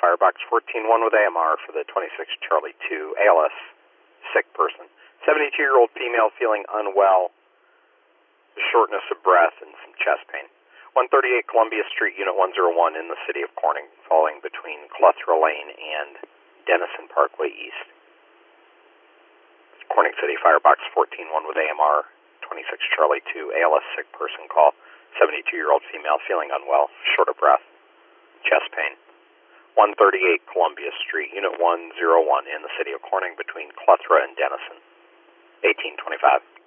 Firebox 14-1 with AMR for the 26 Charlie 2 ALS, sick person. 72-year-old female feeling unwell, shortness of breath, and some chest pain. 138 Columbia Street, Unit 101 in the city of Corning, falling between Clothra Lane and Denison Parkway East. Corning City Firebox 14-1 with AMR, 26 Charlie 2 ALS, sick person call. 72-year-old female feeling unwell, short of breath, chest pain. 138 Columbia Street, Unit 101 in the city of Corning between Clothra and Denison. 1825.